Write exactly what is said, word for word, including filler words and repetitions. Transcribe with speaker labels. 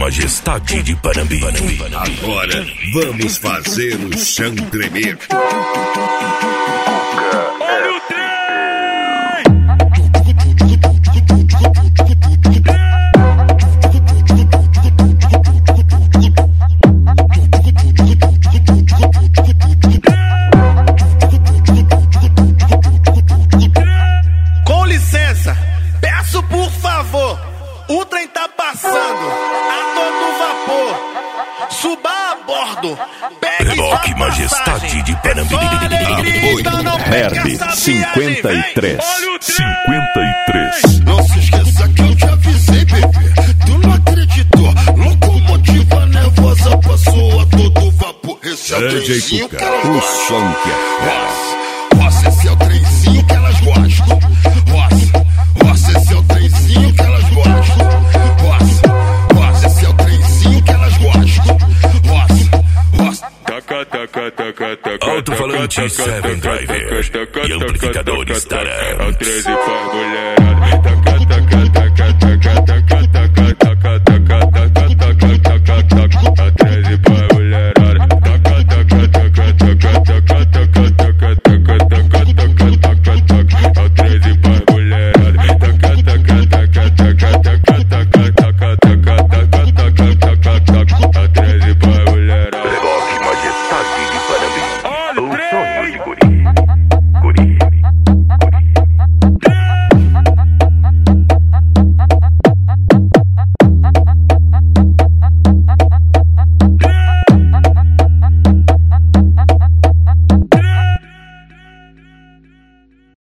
Speaker 1: Majestade de Panambi.
Speaker 2: Agora vamos fazer o chão tremer.
Speaker 3: Olha o trem!
Speaker 4: Com licença, peço por favor, o trem tá passando a todo vapor. Suba a bordo, pegue
Speaker 1: Reboque
Speaker 4: sua
Speaker 1: Majestade
Speaker 4: passagem.
Speaker 1: de Panambi.
Speaker 4: É só alegria, então não perca
Speaker 5: Herb
Speaker 4: essa
Speaker 5: cinquenta e três.
Speaker 4: viagem, vem. Olha o trem!
Speaker 5: cinquenta e três.
Speaker 2: Não se esqueça que eu te avisei, bebê. Tu não acreditou. Locomotiva nervosa passou a todo vapor. Esse é o trenzinho que elas
Speaker 5: o
Speaker 2: gostam.
Speaker 5: som que é.
Speaker 2: Roça, roça, esse é o trenzinho que elas gostam. Roça, roça, esse é o trenzinho que elas gostam. Roça, roça, esse é o trenzinho que elas gostam. Roça, roça.
Speaker 3: Taca, taca, taca, taca.
Speaker 1: Alto-falante Seven Driver e amplificadores
Speaker 3: É o
Speaker 1: Tarant.
Speaker 3: treze faz mulherada. Taca, taca, taca.